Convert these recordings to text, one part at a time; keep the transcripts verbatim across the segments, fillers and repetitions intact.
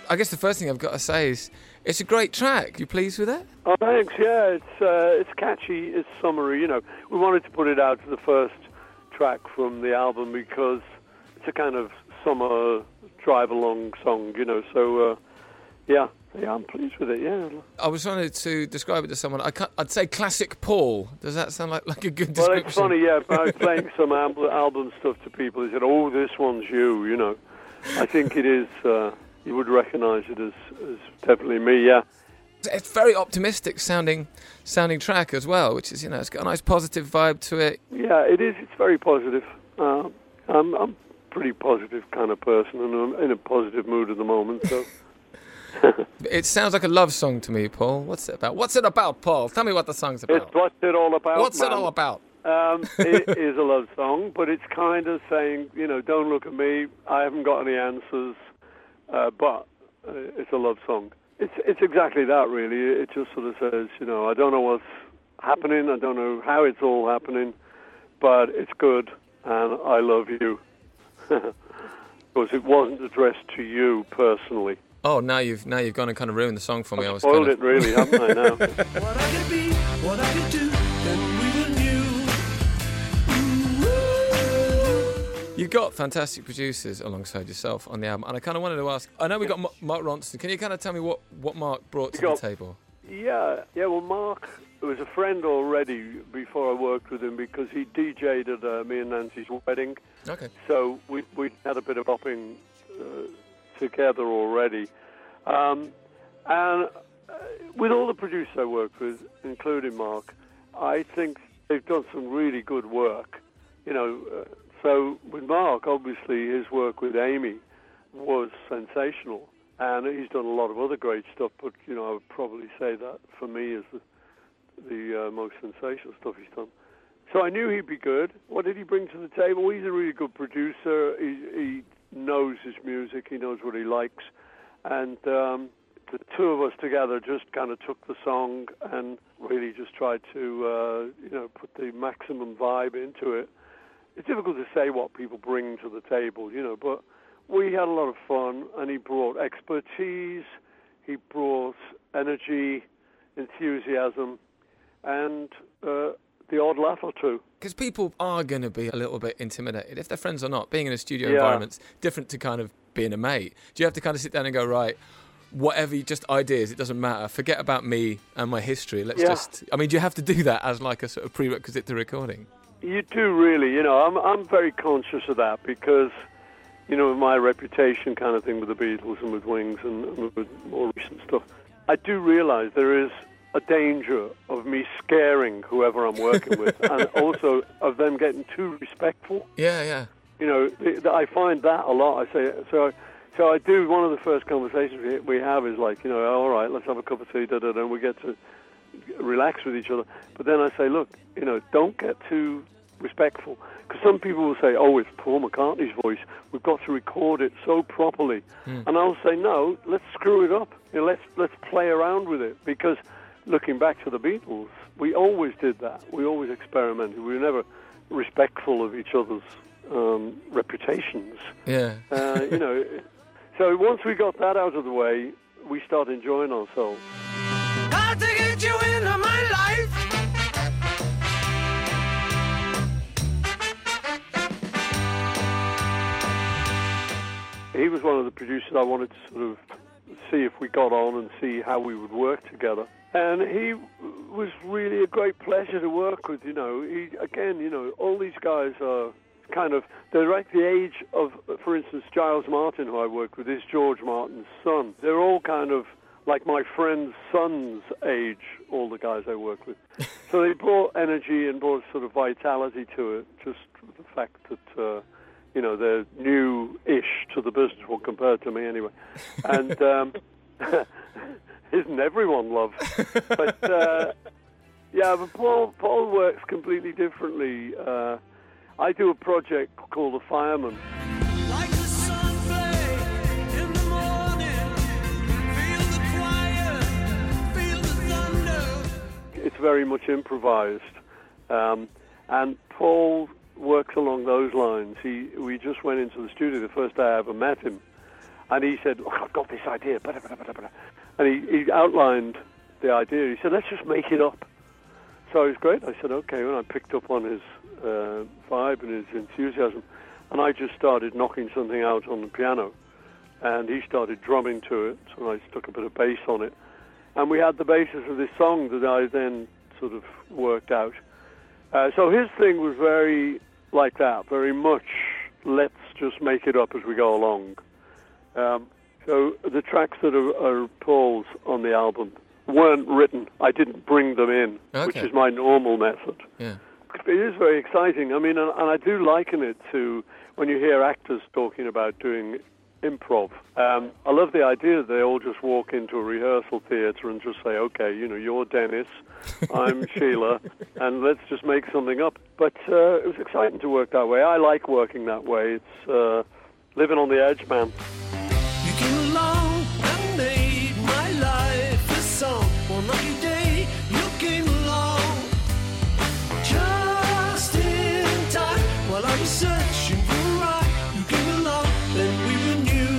I guess the first thing I've got to say is it's a great track. You pleased with it? Oh, thanks. Yeah, it's uh, it's catchy. It's summery. You know, we wanted to put it out as the first track from the album because it's a kind of summer drive-along song. You know, so uh, yeah, yeah, I'm pleased with it. Yeah. I was trying to describe it to someone. I can't, I'd say classic Paul. Does that sound like, like a good description? Well, it's funny. Yeah, I was playing some al- album stuff to people. They said, "Oh, this one's you." You know, I think it is. Uh, you would recognise it as, as definitely me. Yeah. It's very optimistic sounding sounding track as well, which is, you know, it's got a nice positive vibe to it. Yeah, it is. It's very positive. Uh, I'm, I'm a pretty positive kind of person, and I'm in a positive mood at the moment. So. It sounds like a love song to me, Paul. What's it about? What's it about, Paul? Tell me what the song's about. It's what's it all about, What's man. it all about? Um, it is a love song, but it's kind of saying, you know, don't look at me. I haven't got any answers, uh, but uh, it's a love song. It's it's exactly that, really. It just sort of says, you know, I don't know what's happening. I don't know how it's all happening, but it's good, and I love you. Because it wasn't addressed to you personally. Oh, now you've now you've gone and kind of ruined the song for me. I've I was spoiled kind of... it, really, haven't I, now? What I could be, what I could do, then we were new. You've got fantastic producers alongside yourself on the album, and I kind of wanted to ask, I know we got M- Mark Ronson. Can you kind of tell me what, what Mark brought to got, the table? Yeah, yeah. Well, Mark was a friend already before I worked with him because he D J'd at uh, me and Nancy's wedding. Okay. So we we had a bit of bopping uh, together already, um, and uh, with all the producers I worked with, including Mark, I think they've done some really good work. You know. Uh, So with Mark, obviously, his work with Amy was sensational, and he's done a lot of other great stuff. But you know, I would probably say that for me is the the uh, most sensational stuff he's done. So I knew he'd be good. What did he bring to the table? He's a really good producer. He, he knows his music. He knows what he likes, and um, the two of us together just kind of took the song and really just tried to uh, you know put the maximum vibe into it. It's difficult to say what people bring to the table, you know, but we had a lot of fun, and he brought expertise, he brought energy, enthusiasm, and uh, the odd laugh or two. Because people are going to be a little bit intimidated, if they're friends or not. Being in a studio yeah. environment's different to kind of being a mate. Do you have to kind of sit down and go, right, whatever, just ideas, it doesn't matter. Forget about me and my history. Let's yeah. just... I mean, do you have to do that as like a sort of prerequisite to recording? You do, really. You know, I'm I'm very conscious of that because, you know, with my reputation kind of thing with the Beatles and with Wings and, and with more recent stuff, I do realise there is a danger of me scaring whoever I'm working with and also of them getting too respectful. Yeah, yeah. You know, th- th- I find that a lot. I say, so so I do, one of the first conversations we, we have is like, you know, all right, let's have a cup of tea, da, da, da, and we get to relax with each other. But then I say, look, you know, don't get too respectful. Because some people will say, oh, it's Paul McCartney's voice. We've got to record it so properly. Mm. And I'll say, no, let's screw it up. You know, let's let's play around with it. Because looking back to the Beatles, we always did that. We always experimented. We were never respectful of each other's um, reputations. Yeah. uh, you know, so once we got that out of the way, we started enjoying ourselves. To get you into my life. He was one of the producers I wanted to sort of see if we got on and see how we would work together. And he was really a great pleasure to work with, you know. He, again, you know, all these guys are kind of, they're at the age of, for instance, Giles Martin, who I worked with, is George Martin's son. They're all kind of like my friend's son's age, all the guys I work with. So they brought energy and brought sort of vitality to it, just the fact that, uh, you know, they're new-ish to the business, well, compared to me anyway. And um, isn't everyone love? But, uh, yeah, but Paul, Paul works completely differently. Uh, I do a project called The Fireman. Like the sun play in the morning, feel the quiet, feel the thunder. It's very much improvised. Um, and Paul works along those lines. He, we just went into the studio the first day I ever met him, And he said, "Look, I've got this idea." Blah, blah, blah, blah. And he, he outlined the idea. He said, "Let's just make it up." So it was great. I said, "Okay." And I picked up on his uh, vibe and his enthusiasm. And I just started knocking something out on the piano. And he started drumming to it. So I stuck a bit of bass on it. And we had the basis of this song that I then sort of worked out. Uh, so his thing was very like that, very much let's just make it up as we go along. Um, so the tracks that are, are Paul's on the album weren't written. I didn't bring them in, Okay. which is my normal method. Yeah. It is very exciting. I mean, and, and I do liken it to when you hear actors talking about doing improv. Um, I love the idea that they all just walk into a rehearsal theatre and just say, "Okay, you know, you're Dennis, I'm Sheila, and let's just make something up." But uh, it was exciting to work that way. I like working that way. It's uh, living on the edge, man. You came along and made my life a song. One lucky day you came along, just in time while I was searching for a ride. You came along, then we were new.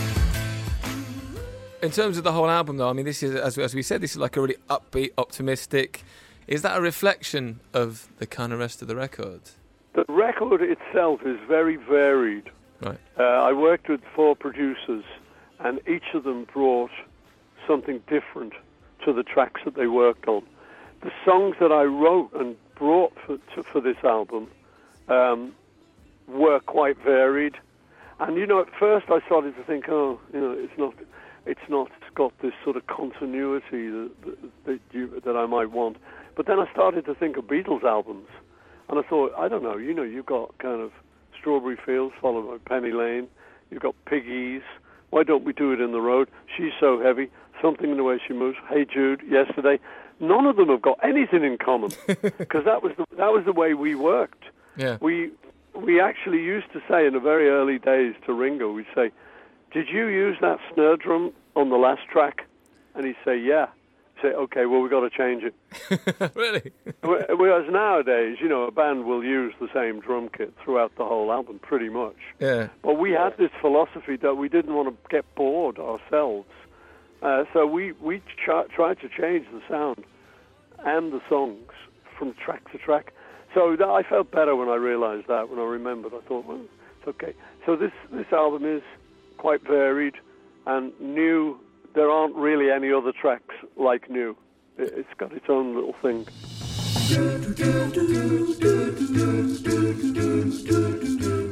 In terms of the whole album, though, I mean, this is, as, as we said, this is like a really upbeat, optimistic. Is that a reflection of the kind of rest of the record? The record itself is very varied. Right. Uh, I worked with four producers, and each of them brought something different to the tracks that they worked on. The songs that I wrote and brought for, to, for this album um, were quite varied. And, you know, at first I started to think, oh, you know, it's not, it's not got this sort of continuity that, that, you, that I might want. But then I started to think of Beatles albums, and I thought, I don't know, you know, you've got kind of Strawberry Fields followed by Penny Lane, you've got Piggies, Why Don't We Do It in the Road, She's So Heavy, Something in the Way She Moves, Hey Jude, Yesterday. None of them have got anything in common, because that was the, that was the way we worked. Yeah. We we actually used to say in the very early days to Ringo, we'd say, "Did you use that snare drum on the last track?" And he'd say, "Yeah." Say, "Okay, well, we've got to change it." Really? Whereas nowadays, you know, a band will use the same drum kit throughout the whole album, pretty much. Yeah. But we had this philosophy that we didn't want to get bored ourselves. Uh, so we, we ch- tried to change the sound and the songs from track to track. So that, I felt better when I realized that, when I remembered. I thought, well, it's okay. So this, this album is quite varied and new. There aren't really any other tracks like New. It, it's got its own little thing. Do, do, do, do, do, do, do, do, do, do, do.